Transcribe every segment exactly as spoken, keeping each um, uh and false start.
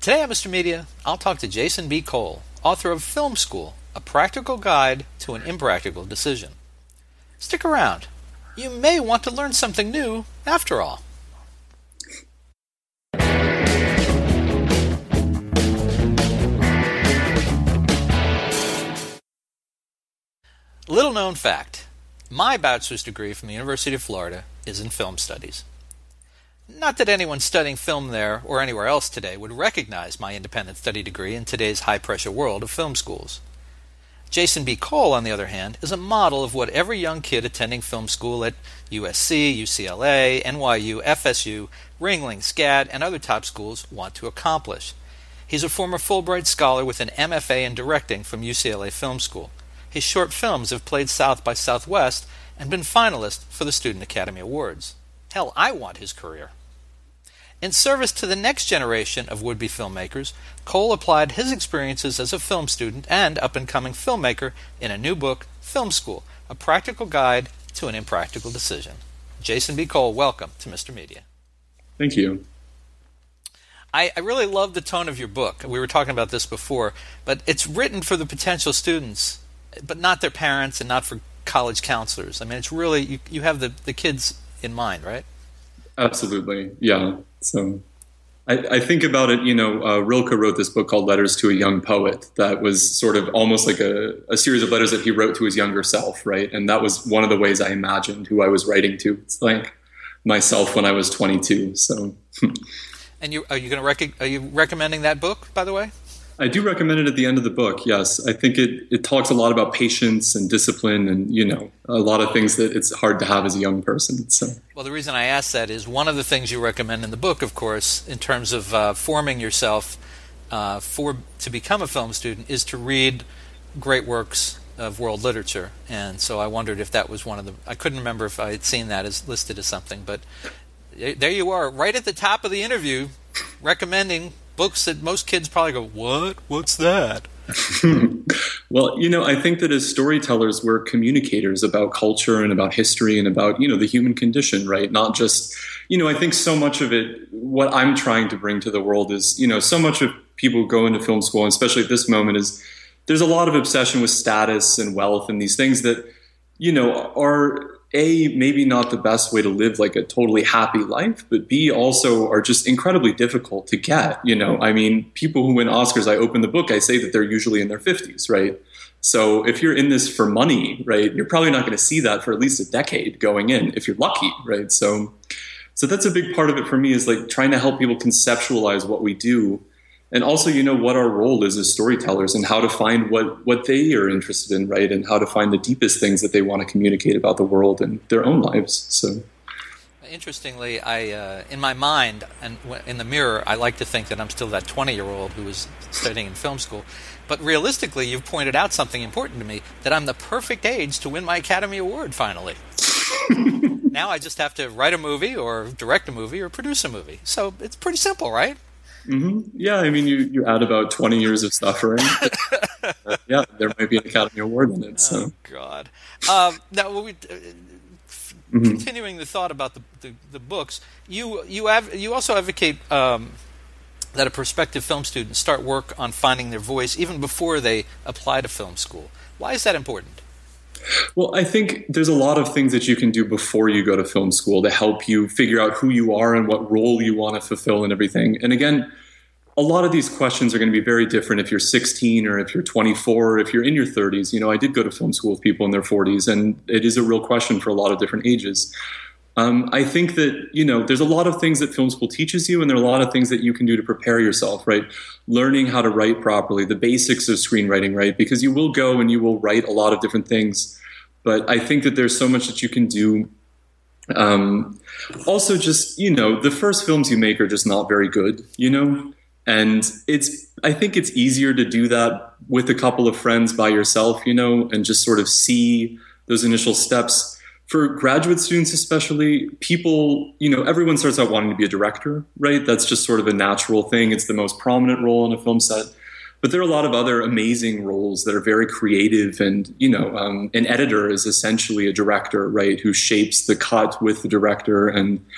Today on Mister Media, I'll talk to Jason B. Cole, author of Film School, A Practical Guide to an Impractical Decision. Stick around. You may want to learn something new after all. Little known fact. My bachelor's degree from the University of Florida is in film studies. Not that anyone studying film there or anywhere else today would recognize my independent study degree in today's high-pressure world of film schools. Jason B. Cole, on the other hand, is a model of what every young kid attending film school at U S C, U C L A, N Y U, F S U, Ringling, SCAD, and other top schools want to accomplish. He's a former Fulbright scholar with an M F A in directing from U C L A Film School. His short films have played South by Southwest and been finalists for the Student Academy Awards. Hell, I want his career. In service to the next generation of would-be filmmakers, Cole applied his experiences as a film student and up-and-coming filmmaker in a new book, Film School, A Practical Guide to an Impractical Decision. Jason B. Cole, welcome to Mister Media. Thank you. I, I really love the tone of your book. We were talking about this before, but it's written for the potential students, but not their parents and not for college counselors. I mean, it's really, you, you have the, the kids in mind, right? Absolutely, yeah. So I, I think about it, you know, uh, Rilke wrote this book called Letters to a Young Poet that was sort of almost like a, a series of letters that he wrote to his younger self, right? And that was one of the ways I imagined who I was writing to. It's like myself when I was twenty-two, so. And you are you going to rec- are you recommending that book, by the way? I do recommend it at the end of the book, yes. I think it, it talks a lot about patience and discipline and, you know, a lot of things that it's hard to have as a young person. So. Well, the reason I ask that is one of the things you recommend in the book, of course, in terms of uh, forming yourself uh, for to become a film student, is to read great works of world literature. And so I wondered if that was one of the... I couldn't remember if I had seen that as listed as something, but there you are, right at the top of the interview, recommending books that most kids probably go, what? What's that? Well, you know, I think that as storytellers, we're communicators about culture and about history and about, you know, the human condition, right? Not just, you know, I think so much of it, what I'm trying to bring to the world is, you know, so much of people who go into film school, and especially at this moment, is there's a lot of obsession with status and wealth and these things that, you know, are... A, maybe not the best way to live like a totally happy life, but B, also are just incredibly difficult to get. You know, I mean, people who win Oscars, I open the book, I say that they're usually in their fifties, right? So if you're in this for money, right, you're probably not going to see that for at least a decade going in, if you're lucky, right? So, so that's a big part of it for me, is like trying to help people conceptualize what we do. And also, you know, what our role is as storytellers and how to find what, what they are interested in, right? And how to find the deepest things that they want to communicate about the world and their own lives. So, interestingly, I uh, in my mind and in the mirror, I like to think that I'm still that twenty-year-old who was studying in film school. But realistically, you've pointed out something important to me, that I'm the perfect age to win my Academy Award finally. Now I just have to write a movie or direct a movie or produce a movie. So it's pretty simple, right? Mm-hmm. Yeah, I mean, you, you add about twenty years of suffering. uh, yeah, there might be an Academy Award in it. So. Oh, God. Um, now, we, uh, mm-hmm. continuing the thought about the, the, the books, you you have you also advocate um, that a prospective film student start work on finding their voice even before they apply to film school. Why is that important? Well, I think there's a lot of things that you can do before you go to film school to help you figure out who you are and what role you want to fulfill and everything. And again, a lot of these questions are going to be very different if you're sixteen or if you're twenty-four or if you're in your thirties. You know, I did go to film school with people in their forties, and it is a real question for a lot of different ages. Um, I think that, you know, there's a lot of things that film school teaches you, and there are a lot of things that you can do to prepare yourself, right? Learning how to write properly, the basics of screenwriting, right? Because you will go and you will write a lot of different things. But I think that there's so much that you can do. Um, also just, you know, the first films you make are just not very good, you know? And it's, I think it's easier to do that with a couple of friends by yourself, you know, and just sort of see those initial steps. For graduate students especially, people, you know, everyone starts out wanting to be a director, right? That's just sort of a natural thing. It's the most prominent role in a film set. But there are a lot of other amazing roles that are very creative, and, you know, um, an editor is essentially a director, right, who shapes the cut with the director. And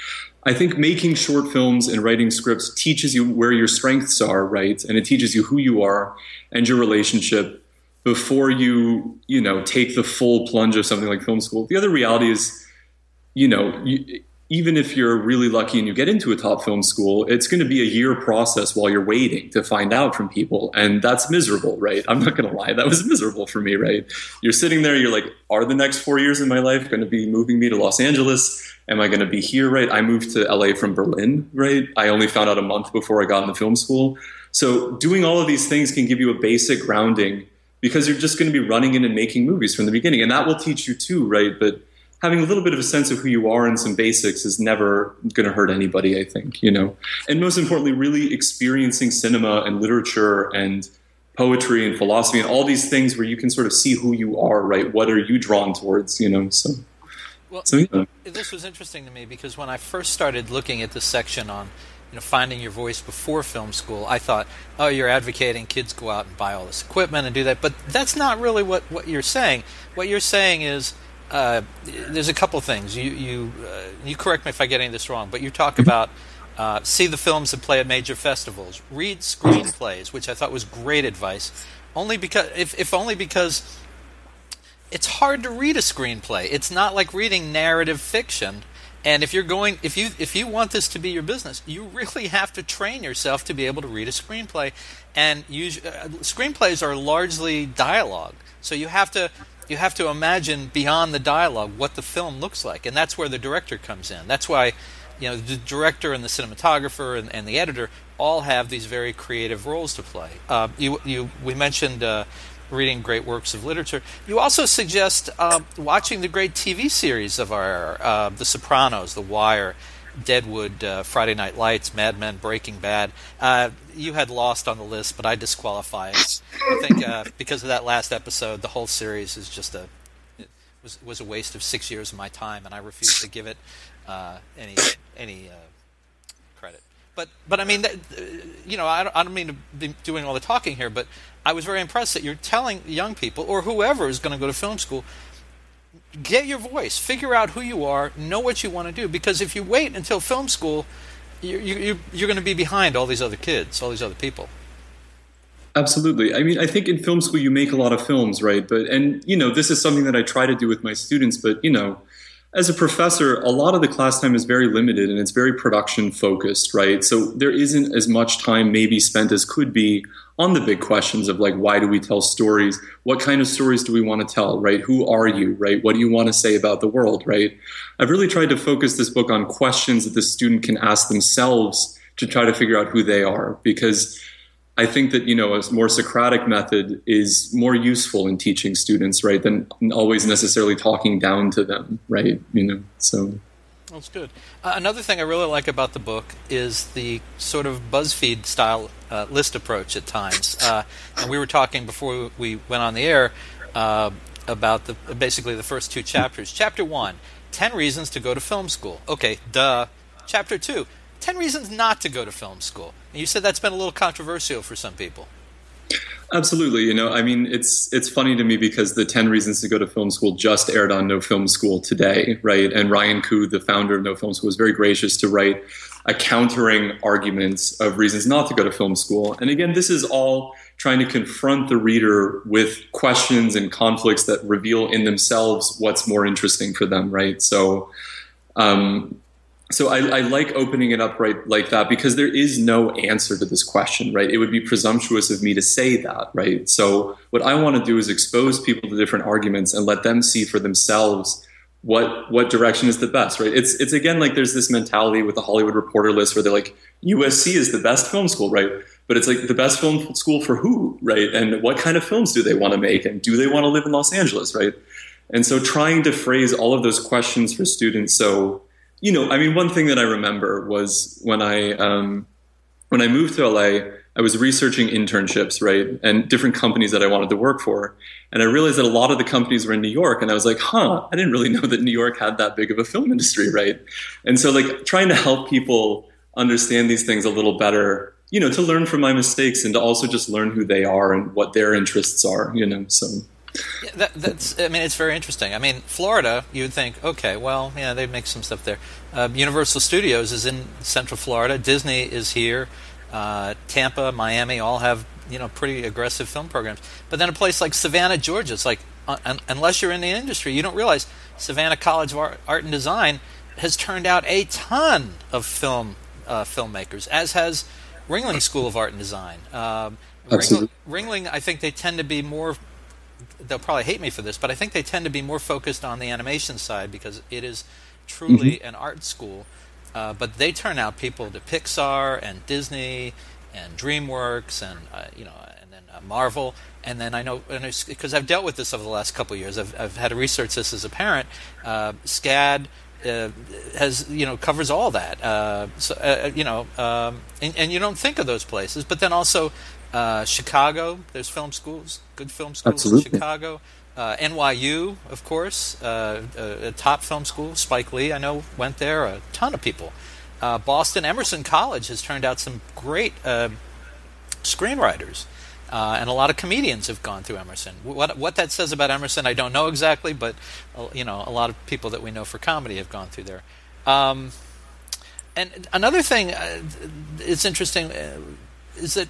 I think making short films and writing scripts teaches you where your strengths are, right? And it teaches you who you are and your relationship before you, you know, take the full plunge of something like film school. The other reality is, you know, you, even if you're really lucky and you get into a top film school, it's going to be a year process while you're waiting to find out from people. And that's miserable, right? I'm not going to lie. That was miserable for me, right? You're sitting there, you're like, are the next four years of my life going to be moving me to Los Angeles? Am I going to be here, right? I moved to L A from Berlin, right? I only found out a month before I got into film school. So doing all of these things can give you a basic grounding because you're just going to be running in and making movies from the beginning. And that will teach you too, right? But having a little bit of a sense of who you are and some basics is never going to hurt anybody, I think, you know. And most importantly, really experiencing cinema and literature and poetry and philosophy and all these things where you can sort of see who you are, right? What are you drawn towards, you know? So, well, so yeah. This was interesting to me because when I first started looking at this section on, you know, finding your voice before film school, I thought, oh, you're advocating kids go out and buy all this equipment and do that. But that's not really what, what you're saying. What you're saying is, Uh, there's a couple things. You you uh, you correct me if I get any of this wrong, but you talk about uh, see the films that play at major festivals, read screenplays, which I thought was great advice. Only because if if only because it's hard to read a screenplay. It's not like reading narrative fiction. And if you're going, if you if you want this to be your business, you really have to train yourself to be able to read a screenplay. And use, uh, screenplays are largely dialogue, so you have to. You have to imagine beyond the dialogue what the film looks like, and that's where the director comes in. That's why, you know, the director and the cinematographer and, and the editor all have these very creative roles to play. Uh, you, you, we mentioned uh, reading great works of literature. You also suggest uh, watching the great T V series of our era, uh, The Sopranos, The Wire, Deadwood, uh, Friday Night Lights, Mad Men, Breaking Bad. Uh, you had Lost on the list, but I disqualify it. I think uh, because of that last episode, the whole series is just a it was was a waste of six years of my time, and I refuse to give it uh, any any uh, credit. But but I mean, that, uh, you know, I don't, I don't mean to be doing all the talking here, but I was very impressed that you're telling young people or whoever is going to go to film school, get your voice, figure out who you are, know what you want to do. Because if you wait until film school, you, you, you're going to be behind all these other kids, all these other people. Absolutely. I mean, I think in film school you make a lot of films, right? But and you know, this is something that I try to do with my students. But you know, as a professor, a lot of the class time is very limited and it's very production focused, right? So there isn't as much time maybe spent as could be on the big questions of like, why do we tell stories? What kind of stories do we want to tell, right? Who are you, right? What do you want to say about the world, right? I've really tried to focus this book on questions that the student can ask themselves to try to figure out who they are, because I think that, you know, a more Socratic method is more useful in teaching students, right, than always necessarily talking down to them, right? You know, so. That's good. Uh, another thing I really like about the book is the sort of BuzzFeed style uh, list approach at times. Uh, and we were talking before we went on the air uh, about the basically the first two chapters. Chapter one, ten reasons to go to film school. Okay, duh. Chapter two, ten reasons not to go to film school. And you said that's been a little controversial for some people. Absolutely. You know, I mean, it's it's funny to me because the ten Reasons to Go to Film School just aired on No Film School today, right? And Ryan Koo, the founder of No Film School, was very gracious to write a countering arguments of reasons not to go to film school. And again, this is all trying to confront the reader with questions and conflicts that reveal in themselves what's more interesting for them, right? So, um, So I, I like opening it up right like that because there is no answer to this question, right? It would be presumptuous of me to say that, right? So what I want to do is expose people to different arguments and let them see for themselves what what direction is the best, right? It's it's again like there's this mentality with the Hollywood Reporter list where they're like, U S C is the best film school, right? But it's like the best film school for who, right? And what kind of films do they want to make? And do they want to live in Los Angeles, right? And so trying to phrase all of those questions for students so you know, I mean, one thing that I remember was when I um, when I moved to L A, I was researching internships, right, and different companies that I wanted to work for. And I realized that a lot of the companies were in New York, and I was like, huh, I didn't really know that New York had that big of a film industry, right? And so, like, trying to help people understand these things a little better, you know, to learn from my mistakes and to also just learn who they are and what their interests are, you know, so... Yeah, that, that's. I mean, it's very interesting. I mean, Florida, you would think, okay, well, yeah, they make some stuff there. Uh, Universal Studios is in Central Florida. Disney is here. Uh, Tampa, Miami, all have you know pretty aggressive film programs. But then a place like Savannah, Georgia, it's like uh, un- unless you're in the industry, you don't realize Savannah College of Art, Art and Design has turned out a ton of film uh, filmmakers, as has Ringling School of Art and Design. Um, Ringling, Ringling, I think they tend to be more. They'll probably hate me for this, but I think they tend to be more focused on the animation side because it is truly mm-hmm. an art school. Uh, but they turn out people to Pixar and Disney and DreamWorks and uh, you know and then uh, Marvel. And then I know because I've dealt with this over the last couple of years. I've, I've had to research this as a parent. Uh, SCAD uh, has you know covers all that. Uh, so uh, you know, um, and, and you don't think of those places, but then also. Uh, Chicago, there's film schools, good film schools Absolutely. in Chicago. Uh, N Y U, of course, uh, a, a top film school. Spike Lee, I know, went there. A ton of people. Uh, Boston Emerson College has turned out some great uh, screenwriters, uh, and a lot of comedians have gone through Emerson. What what that says about Emerson, I don't know exactly, but uh, you know, a lot of people that we know for comedy have gone through there. Um, and another thing uh, it's interesting uh, is that.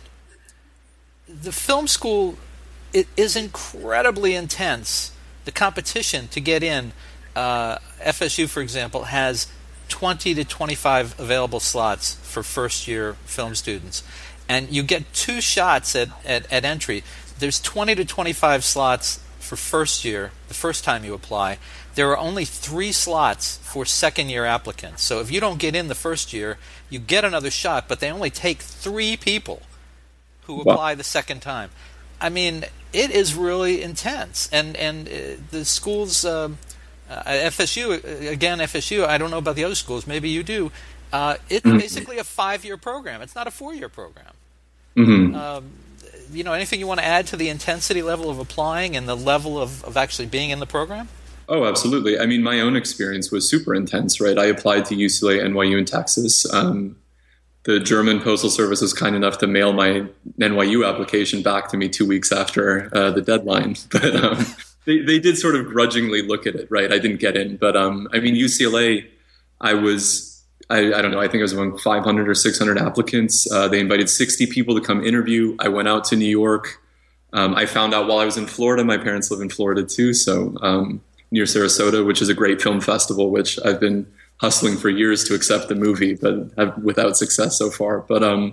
The film school it is incredibly intense. The competition to get in, uh, F S U, for example, has twenty to twenty-five available slots for first-year film students. And you get two shots at, at, at entry. There's twenty to twenty-five slots for first year, the first time you apply. There are only three slots for second-year applicants. So if you don't get in the first year, you get another shot, but they only take three people who apply the second time. I mean, it is really intense. And and uh, the schools, um, uh, F S U, again, F S U, I don't know about the other schools, maybe you do, uh, it's mm-hmm. basically a five-year program. It's not a four-year program. Mm-hmm. Um, you know, anything you want to add to the intensity level of applying and the level of, of actually being in the program? Oh, absolutely. I mean, my own experience was super intense, right? I applied to U C L A, N Y U, and Texas. Um, The German Postal Service was kind enough to mail my N Y U application back to me two weeks after uh, the deadline. But um, they, they did sort of grudgingly look at it, right? I didn't get in. But um, I mean, U C L A, I was, I, I don't know, I think it was among five hundred or six hundred applicants. Uh, they invited sixty people to come interview. I went out to New York. Um, I found out while I was in Florida, my parents live in Florida too, so um, near Sarasota, which is a great film festival, which I've been hustling for years to accept the movie, but have, without success so far. But um,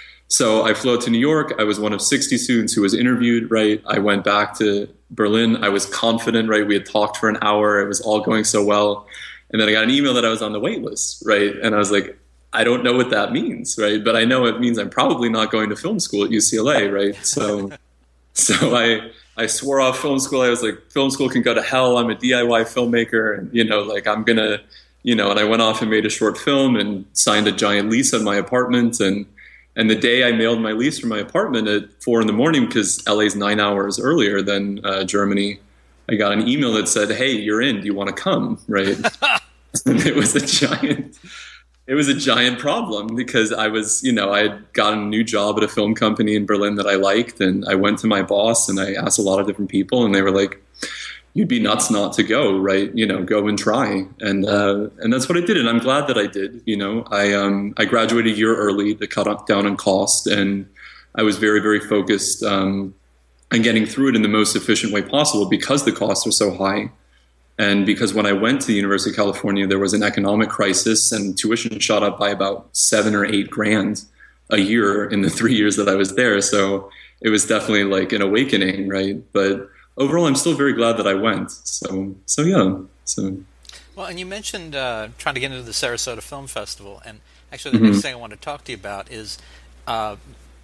so I flew out to New York. I was one of sixty students who was interviewed, right? I went back to Berlin. I was confident, right? We had talked for an hour. It was all going so well. And then I got an email that I was on the wait list, right? And I was like, I don't know what that means, right? But I know it means I'm probably not going to film school at U C L A, right? So, so I I swore off film school. I was like, film school can go to hell. I'm a D I Y filmmaker, and you know, like I'm gonna. You know, and I went off and made a short film and signed a giant lease on my apartment. And and the day I mailed my lease from my apartment at four in the morning, because L A's nine hours earlier than uh, Germany, I got an email that said, "Hey, you're in. Do you want to come?" Right? And it was a giant, it was a giant problem because I was, you know, I had gotten a new job at a film company in Berlin that I liked, and I went to my boss and I asked a lot of different people, and they were like, you'd be nuts not to go, right? You know, go and try. And uh, and that's what I did. And I'm glad that I did. You know, I um, I graduated a year early to cut down on cost. And I was very, very focused um, on getting through it in the most efficient way possible because the costs are so high. And because when I went to the University of California, there was an economic crisis and tuition shot up by about seven or eight grand a year in the three years that I was there. So it was definitely like an awakening, right? But overall, I'm still very glad that I went. So, so yeah. So, well, and you mentioned uh, trying to get into the Sarasota Film Festival, and actually, the mm-hmm. next thing I want to talk to you about is, uh,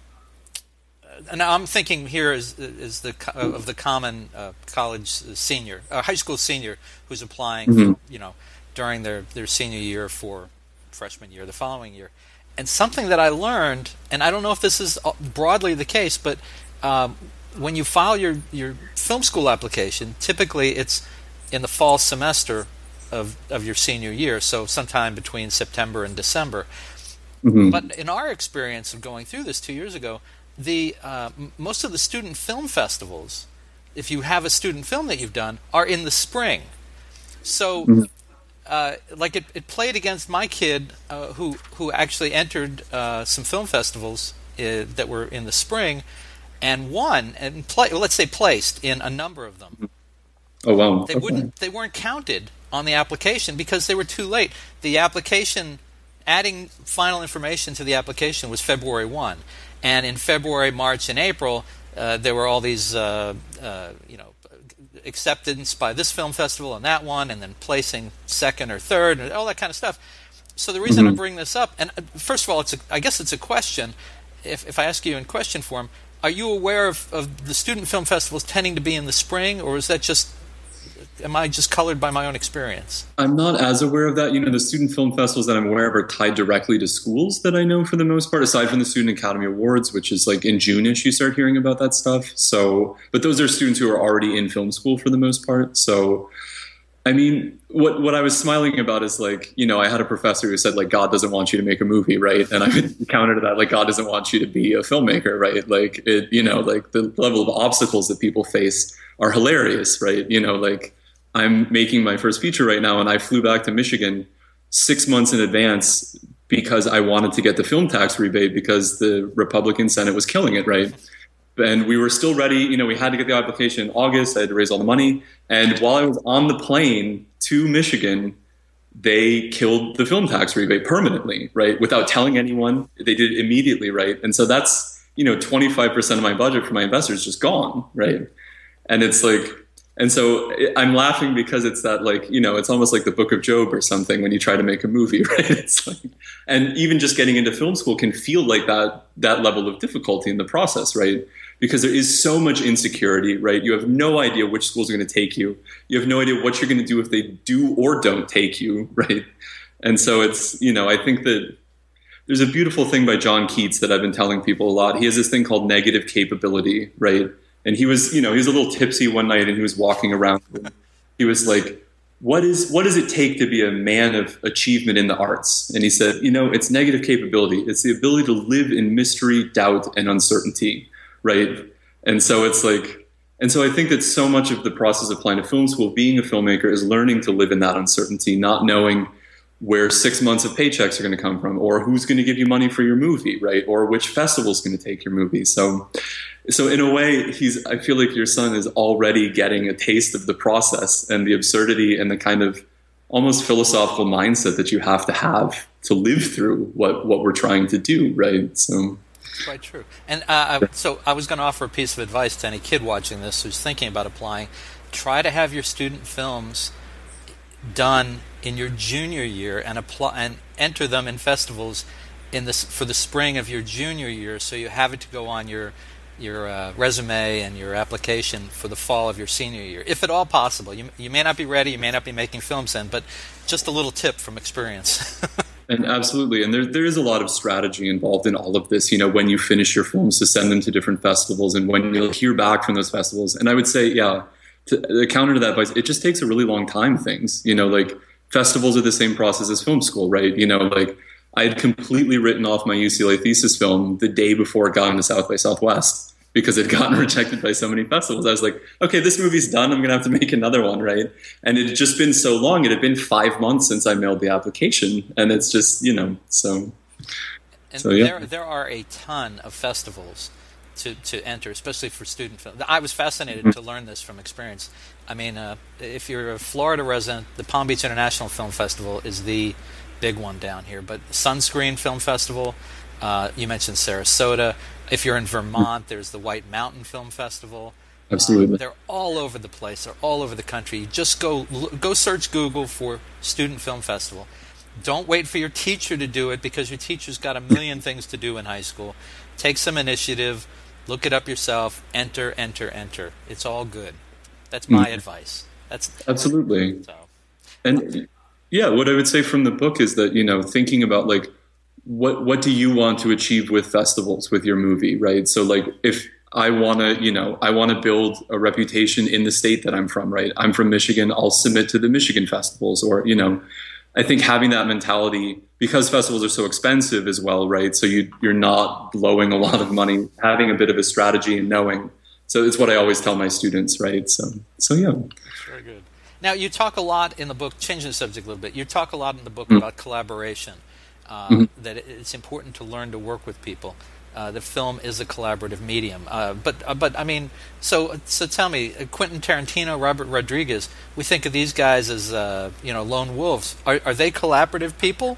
and I'm thinking here is is the of the common uh, college senior, uh, high school senior who's applying, mm-hmm. for, you know, during their their senior year for freshman year, the following year, and something that I learned, and I don't know if this is broadly the case, but um, when you file your, your film school application, typically it's in the fall semester of, of your senior year, so sometime between September and December. Mm-hmm. But in our experience of going through this two years ago, the uh, m- most of the student film festivals if you have a student film that you've done, are in the spring. So, uh, like it, it played against my kid uh, who who actually entered uh, some film festivals uh, that were in the spring, and won and play. Well, let's say placed in a number of them. Oh wow! They wouldn't. They weren't counted on the application because they were too late. The application, adding final information to the application, was February first, and in February, March, and April, uh, there were all these, uh, uh, you know, acceptance by this film festival and that one, and then placing second or third, and all that kind of stuff. So the reason Mm-hmm. I bring this up, and first of all, it's a, I guess it's a question. If if I ask you in question form, are you aware of, of the student film festivals tending to be in the spring, or is that just, am I just colored by my own experience? I'm not as aware of that. You know, the student film festivals that I'm aware of are tied directly to schools that I know for the most part, aside from the Student Academy Awards, which is like in June-ish you start hearing about that stuff. So, but those are students who are already in film school for the most part. So, I mean, what what I was smiling about is like, you know, I had a professor who said like, God doesn't want you to make a movie, right? And I would counter to that, like, God doesn't want you to be a filmmaker, right? Like, it, you know, like the level of obstacles that people face are hilarious, right? You know, like, I'm making my first feature right now, and I flew back to Michigan six months in advance because I wanted to get the film tax rebate because the Republican Senate was killing it, right? And we were still ready. You know, we had to get the application in August. I had to raise all the money. And while I was on the plane to Michigan, they killed the film tax rebate permanently, right? Without telling anyone. They did it immediately, right? And so that's, you know, twenty-five percent of my budget for my investors just gone, right? And it's like, and so I'm laughing because it's that, like, you know, it's almost like the Book of Job or something when you try to make a movie, right? It's like, and even just getting into film school can feel like that, that level of difficulty in the process, right? Because there is so much insecurity, right? You have no idea which schools are going to take you. You have no idea what you're going to do if they do or don't take you, right? And so it's, you know, I think that there's a beautiful thing by John Keats that I've been telling people a lot. He has this thing called negative capability, right? And he was, you know, he was a little tipsy one night and he was walking around. And he was like, what is, what does it take to be a man of achievement in the arts? And he said, you know, it's negative capability. It's the ability to live in mystery, doubt, and uncertainty, right? And so it's like, and so I think that so much of the process of applying to film school, being a filmmaker, is learning to live in that uncertainty, not knowing where six months of paychecks are going to come from, or who's going to give you money for your movie, right? Or which festival is going to take your movie. So, so in a way, he's, I feel like your son is already getting a taste of the process and the absurdity and the kind of almost philosophical mindset that you have to have to live through what, what we're trying to do, right? So, quite true. And uh, I, so I was going to offer a piece of advice to any kid watching this who's thinking about applying. Try to have your student films done in your junior year and apply and enter them in festivals in this for the spring of your junior year, so you have it to go on your your uh, resume and your application for the fall of your senior year, if at all possible. You you may not be ready, you may not be making films then, but just a little tip from experience. And absolutely, and there there is a lot of strategy involved in all of this. You know, when you finish your films, to send them to different festivals, and when you'll hear back from those festivals. And I would say, yeah, to, the counter to that advice, it just takes a really long time. Things, you know, like festivals are the same process as film school, right? You know, like I had completely written off my U C L A thesis film the day before it got into South by Southwest because it had gotten rejected by so many festivals. I was like, okay, this movie's done. I'm going to have to make another one, right? And it had just been so long. It had been five months since I mailed the application. And it's just, you know, so. And so, yeah. there, there are a ton of festivals to, to enter, especially for student film. I was fascinated mm-hmm. to learn this from experience. I mean, uh, if you're a Florida resident, the Palm Beach International Film Festival is the big one down here. But Sunscreen Film Festival, uh, you mentioned Sarasota. If you're in Vermont, there's the White Mountain Film Festival. Absolutely. Um, they're all over the place. They're all over the country. You just go go search Google for Student Film Festival. Don't wait for your teacher to do it because your teacher's got a million things to do in high school. Take some initiative. Look it up yourself. Enter, enter, enter. It's all good. That's my mm. advice. That's absolutely. So. And yeah, what I would say from the book is that, you know, thinking about like what what do you want to achieve with festivals with your movie, right? So like if I want to, you know, I want to build a reputation in the state that I'm from, right? I'm from Michigan. I'll submit to the Michigan festivals, or, you know, I think having that mentality, because festivals are so expensive as well, right? So you, you're not blowing a lot of money, having a bit of a strategy and knowing, so it's what I always tell my students, right? So, so yeah. That's very good. Now, you talk a lot in the book, changing the subject a little bit, you talk a lot in the book mm-hmm. about collaboration, uh, mm-hmm. that it's important to learn to work with people. Uh, the film is a collaborative medium. Uh, but, uh, but I mean, so so tell me, uh, Quentin Tarantino, Robert Rodriguez, we think of these guys as, uh, you know, lone wolves. Are, are they collaborative people?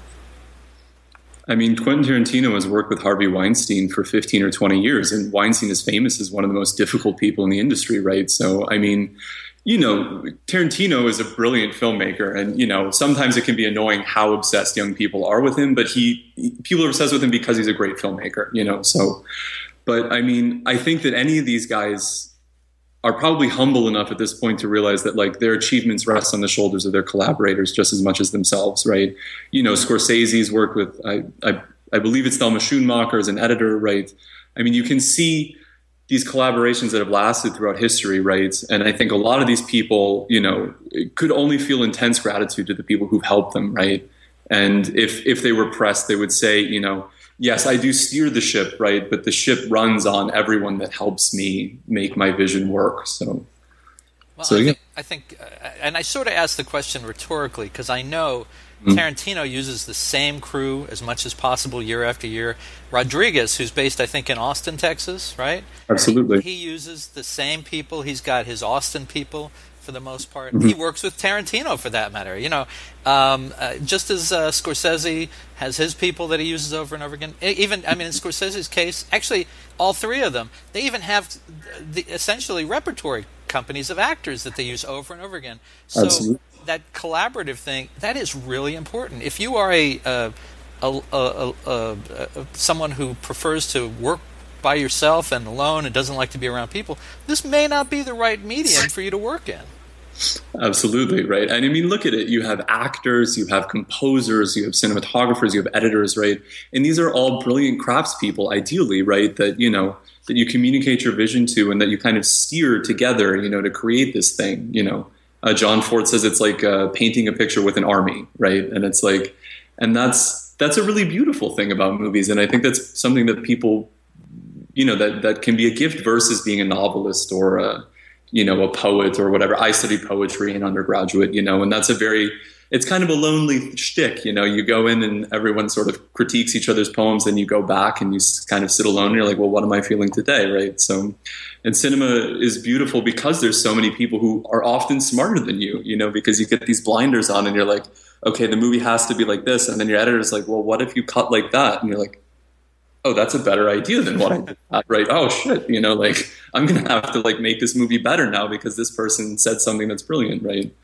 I mean, Quentin Tarantino has worked with Harvey Weinstein for fifteen or twenty years, and Weinstein is famous as one of the most difficult people in the industry, right? So, I mean, you know, Tarantino is a brilliant filmmaker, and, you know, sometimes it can be annoying how obsessed young people are with him, but he, people are obsessed with him because he's a great filmmaker, you know, so, but I mean, I think that any of these guys are probably humble enough at this point to realize that, like, their achievements rest on the shoulders of their collaborators just as much as themselves, right? You know, Scorsese's worked with, I, I, I believe it's Thelma Schoonmaker as an editor, right? I mean, you can see these collaborations that have lasted throughout history, right? And I think a lot of these people, you know, could only feel intense gratitude to the people who've helped them, right? And if if they were pressed, they would say, you know, yes, I do steer the ship, right? But the ship runs on everyone that helps me make my vision work. So, well, so I yeah. think, I think uh, and I sort of asked the question rhetorically because I know Tarantino uses the same crew as much as possible year after year. Rodriguez, who's based, I think, in Austin, Texas, right? Absolutely. He uses the same people. He's got his Austin people for the most part. Mm-hmm. He works with Tarantino for that matter. You know, um, uh, just as uh, Scorsese has his people that he uses over and over again. Even, I mean, in Scorsese's case, actually, all three of them, they even have the essentially repertory companies of actors that they use over and over again. So Absolutely. That collaborative thing, that is really important. If you are a, uh, a, a, a, a, a someone who prefers to work by yourself and alone and doesn't like to be around people, this may not be the right medium for you to work in. Absolutely, right. And I mean, look at it. You have actors, you have composers, you have cinematographers, you have editors, right? And these are all brilliant craftspeople, ideally, right? That, you know, that you communicate your vision to and that you kind of steer together, you know, to create this thing, you know. Uh, John Ford says it's like uh, painting a picture with an army, right? And it's like, and that's that's a really beautiful thing about movies. And I think that's something that people, you know, that, that can be a gift versus being a novelist or a, you know, a poet or whatever. I studied poetry in undergraduate, you know, and that's a very, it's kind of a lonely shtick, you know, you go in and everyone sort of critiques each other's poems and you go back and you kind of sit alone and you're like, well, what am I feeling today, right? So, and cinema is beautiful because there's so many people who are often smarter than you, you know, because you get these blinders on and you're like, okay, the movie has to be like this. And then your editor's like, well, what if you cut like that? And you're like, oh, that's a better idea than what I did, right? Oh, shit, you know, like, I'm going to have to, like, make this movie better now because this person said something that's brilliant, right?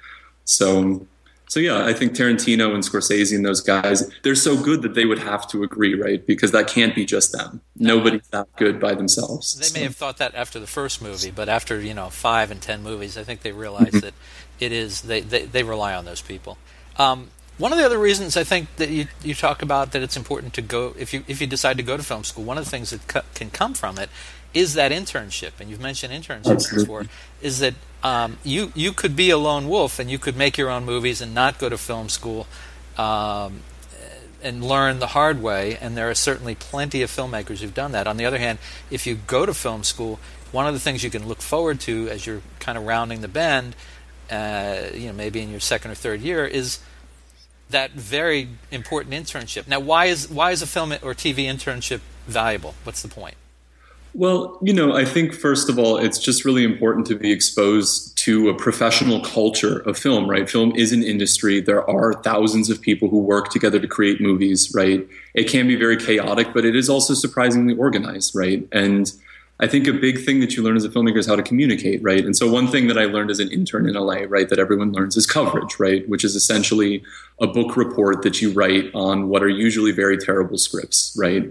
So, so yeah, I think Tarantino and Scorsese and those guys, they're so good that they would have to agree, right? Because that can't be just them. No, Nobody's that good by themselves. They so. may have thought that after the first movie, but after, you know, five and ten movies, I think they realize that it is, they, they, they rely on those people. Um, One of the other reasons I think that you, you talk about that it's important to go, if you if you decide to go to film school, one of the things that co- can come from it is that internship, and you've mentioned internships Absolutely. before, is that um, you, you could be a lone wolf and you could make your own movies and not go to film school um, and learn the hard way, and there are certainly plenty of filmmakers who've done that. On the other hand, if you go to film school, one of the things you can look forward to as you're kind of rounding the bend, uh, you know, maybe in your second or third year, is that very important internship. Now, why is why is a film or T V internship valuable? What's the point? Well, you know, I think first of all, it's just really important to be exposed to a professional culture of film, right? Film is an industry. There are thousands of people who work together to create movies, right? It can be very chaotic, but it is also surprisingly organized, right? And I think a big thing that you learn as a filmmaker is how to communicate, right? And so one thing that I learned as an intern in L A, right, that everyone learns is coverage, right? Which is essentially a book report that you write on what are usually very terrible scripts, right?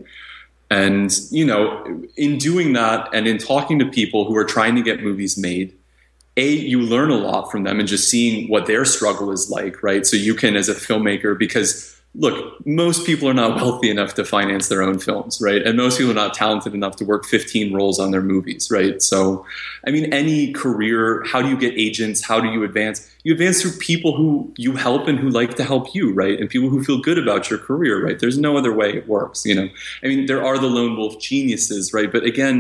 And, you know, in doing that and in talking to people who are trying to get movies made, A, you learn a lot from them and just seeing what their struggle is like, right? So you can, as a filmmaker, because look, most people are not wealthy enough to finance their own films, right? And most people are not talented enough to work fifteen roles on their movies, right? So, I mean, any career, how do you get agents? How do you advance? You advance through people who you help and who like to help you, right? And people who feel good about your career, right? There's no other way it works, you know? I mean, there are the lone wolf geniuses, right? But again,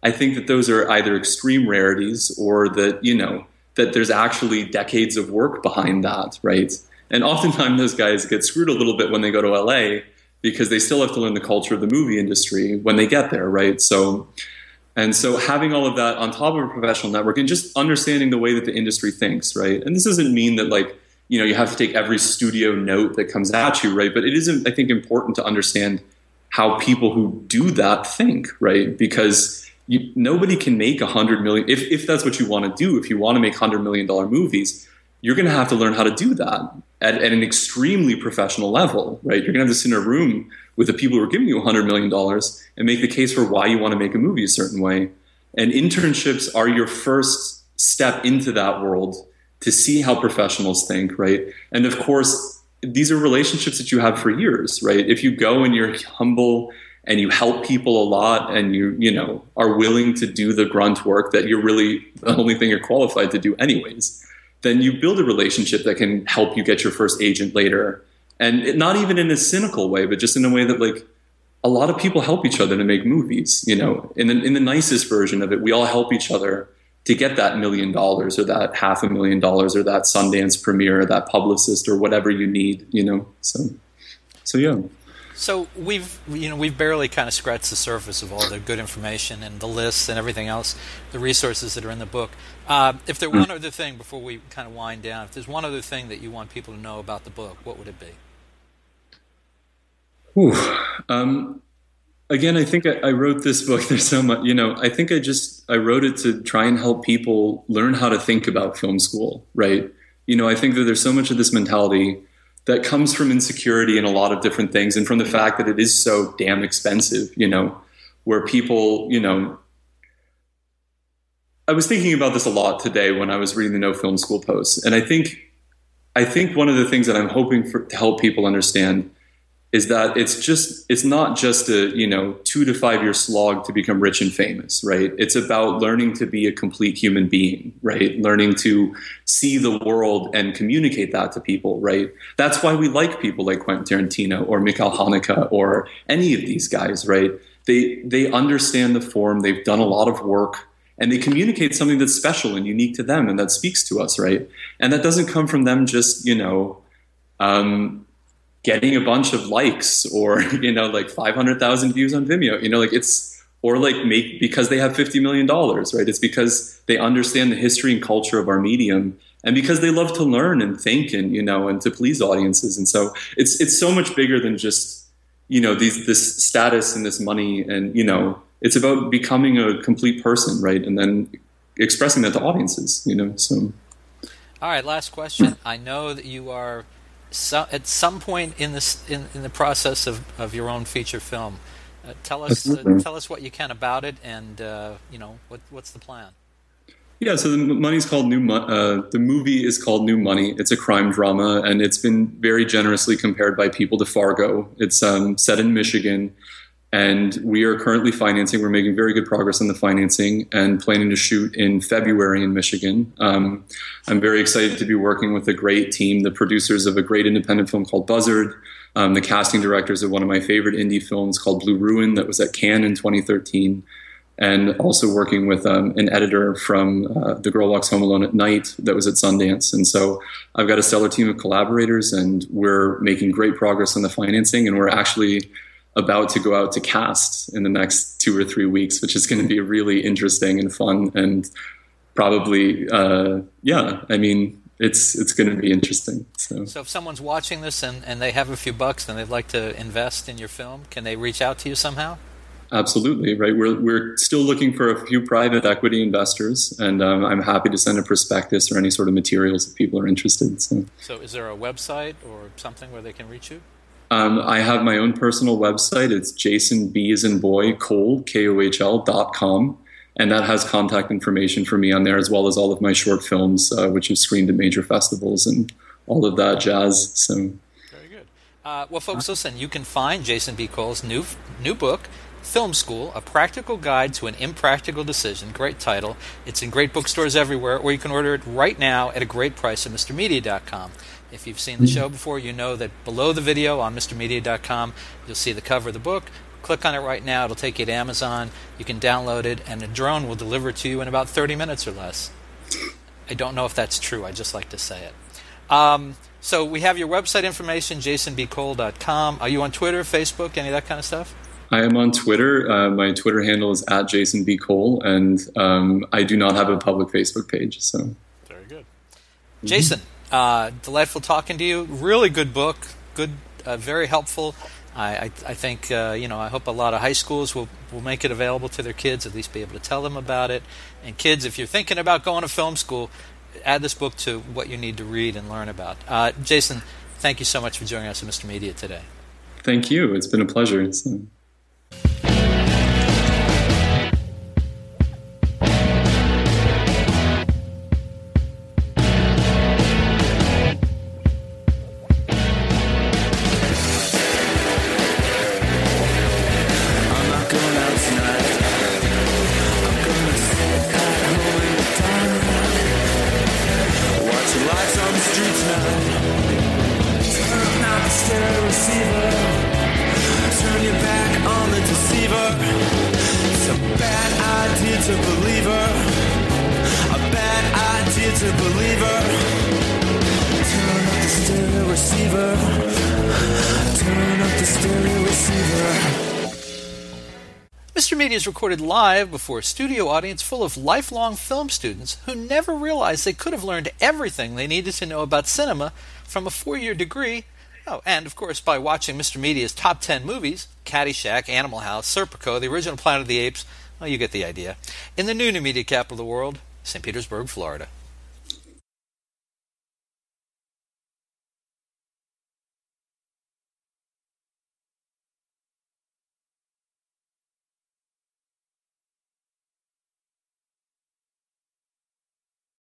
I think that those are either extreme rarities or that, you know, that there's actually decades of work behind that, right? And oftentimes those guys get screwed a little bit when they go to L A because they still have to learn the culture of the movie industry when they get there, right? So, and so having all of that on top of a professional network and just understanding the way that the industry thinks, right? And this doesn't mean that, like, you know, you have to take every studio note that comes at you, right? But it is, I think, important to understand how people who do that think, right? Because you, nobody can make a hundred million, if, if that's what you want to do, if you want to make hundred million dollar movies, you're going to have to learn how to do that at, at an extremely professional level, right? You're going to have to sit in a room with the people who are giving you one hundred million dollars and make the case for why you want to make a movie a certain way. And internships are your first step into that world to see how professionals think, right? And of course, these are relationships that you have for years, right? If you go and you're humble and you help people a lot and you, you know, are willing to do the grunt work that you're really the only thing you're qualified to do anyways, then you build a relationship that can help you get your first agent later. And it, not even in a cynical way, but just in a way that, like, a lot of people help each other to make movies, you know, in the, in the nicest version of it, we all help each other to get that million dollars or that half a million dollars or that Sundance premiere or that publicist or whatever you need, you know, so, so yeah. So we've, you know, we've barely kind of scratched the surface of all the good information and the lists and everything else, the resources that are in the book. Uh, if there were one other thing before we kind of wind down, if there's one other thing that you want people to know about the book, what would it be? Ooh, um, again, I think I, I wrote this book. There's so much, you know, I think I just, I wrote it to try and help people learn how to think about film school, right? You know, I think that there's so much of this mentality that comes from insecurity and a lot of different things, and from the fact that it is so damn expensive, you know, where people, you know, I was thinking about this a lot today when I was reading the No Film School posts. And I think, I think one of the things that I'm hoping for, to help people understand is that it's just, it's not just a, you know, two to five year slog to become rich and famous, right? It's about learning to be a complete human being, right? Learning to see the world and communicate that to people, right? That's why we like people like Quentin Tarantino or Mikhail Haneke or any of these guys, right? They, they understand the form, they've done a lot of work, and they communicate something that's special and unique to them and that speaks to us, right? And that doesn't come from them just, you know, um, getting a bunch of likes or, you know, like five hundred thousand views on Vimeo, you know, like it's, or like make, because they have fifty million dollars, right? It's because they understand the history and culture of our medium and because they love to learn and think and, you know, and to please audiences. And so it's, it's so much bigger than just, you know, these, this status and this money. And, you know, it's about becoming a complete person, right? And then expressing that to audiences, you know, so. All right. Last question. I know that you are, So, at some point in this in, in the process of, of your own feature film, uh, tell us uh, tell us what you can about it, and uh, you know what what's the plan. Yeah, so the money's called New Mo- uh, the movie is called New Money. It's a crime drama, and it's been very generously compared by people to Fargo. It's um, set in Michigan. And we are currently financing. We're making very good progress on the financing and planning to shoot in February in Michigan. Um, I'm very excited to be working with a great team, the producers of a great independent film called Buzzard, um, the casting directors of one of my favorite indie films called Blue Ruin that was at Cannes in twenty thirteen, and also working with um, an editor from uh, The Girl Walks Home Alone at Night that was at Sundance. And so I've got a stellar team of collaborators, and we're making great progress on the financing, and we're actually about to go out to cast in the next two or three weeks, which is going to be really interesting and fun and probably, uh, yeah, I mean, it's it's going to be interesting. So. so if someone's watching this and, and they have a few bucks and they'd like to invest in your film, can they reach out to you somehow? Absolutely, right. We're we're still looking for a few private equity investors, and um, I'm happy to send a prospectus or any sort of materials if people are interested. So, so is there a website or something where they can reach you? Um, I have my own personal website. It's Jason B as in boy, Kohl, K O H L dot com. And that has contact information for me on there, as well as all of my short films, uh, which have screened at major festivals and all of that jazz. So, very good. Uh, well, folks, listen, you can find Jason B. Kohl's new, new book, Film School, A Practical Guide to an Impractical Decision. Great title. It's in great bookstores everywhere, or you can order it right now at a great price at Mr Media dot com. If you've seen the show before, you know that below the video on Mr Media dot com, you'll see the cover of the book. Click on it right now. It'll take you to Amazon. You can download it, and a drone will deliver it to you in about thirty minutes or less. I don't know if that's true. I just like to say it. Um, so we have your website information, jason b cole dot com. Are you on Twitter, Facebook, any of that kind of stuff? I am on Twitter. Uh, my Twitter handle is at Jason B. Cole, and um, I do not have a public Facebook page. So very good. Mm-hmm. Jason, uh, delightful talking to you. Really good book. Good, uh, very helpful. I, I, I think, uh, you know, I hope a lot of high schools will, will make it available to their kids, at least be able to tell them about it. And kids, if you're thinking about going to film school, add this book to what you need to read and learn about. Uh, Jason, thank you so much for joining us at Mister Media today. Thank you. It's been a pleasure. So. Mister Media is recorded live before a studio audience full of lifelong film students who never realized they could have learned everything they needed to know about cinema from a four-year degree. Oh, and of course by watching Mister Media's top ten movies, Caddyshack, Animal House, Serpico, the original Planet of the Apes. Well, you get the idea. In the new new media capital of the world, Saint Petersburg, Florida.